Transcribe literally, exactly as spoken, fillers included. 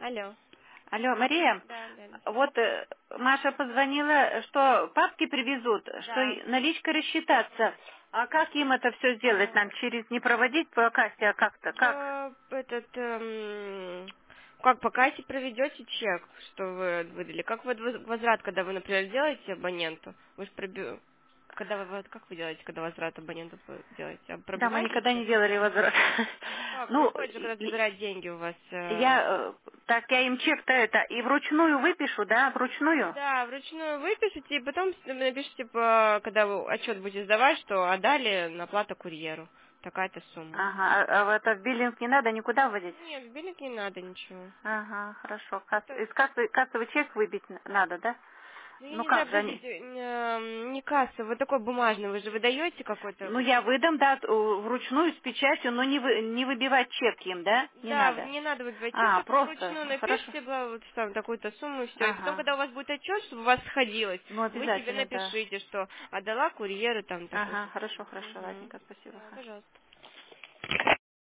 Алло. Алло, Мария, Да, да. вот э, Маша позвонила, что папки привезут, что Да. и наличкой рассчитаться. А как им это все сделать? Нам через не проводить по кассе, а как-то? Как? А, этот, эм, как по кассе проведете чек, что вы выдали? Как вы воз- возврат, когда вы, например, делаете абоненту? Вы же проби... Когда вы, вот как вы делаете, когда возврат абоненту вы делаете? А Да, мы Пробиваете никогда чек? не делали возврат. Ну как, Ну, приходит же, когда и- забирать деньги у вас. э, я, э, так я им чек-то это и вручную выпишу, да, вручную? Да, вручную выпишите, и потом с- напишите, по- когда вы отчет будете сдавать, что отдали на плату курьеру. Такая-то сумма. Ага, а, а вот это в биллинг не надо никуда вводить? Нет, в билет не надо ничего. Ага, хорошо. Касс- Это, из кассы, кассовый чек выбить н- надо, да? ну, я Ну не как знаю, же они? подождите, эм, не касса, вы такой бумажный, вы же выдаете какой-то. Ну, я выдам, да, т- вручную с печатью, но не, вы, не выбивать чек им, да? Не Да, надо. не надо выбивать чек, А, только просто, вручную хорошо. напишите, бла, вот там такую-то сумму, и все. И потом, Ага. когда у вас будет отчет, чтобы у вас сходилось, Ну, вы себе обязательно, да. напишите, что отдала курьеру там Ага, такой-то. хорошо, хорошо, Угу. ладненько, спасибо. Да, Ага. пожалуйста.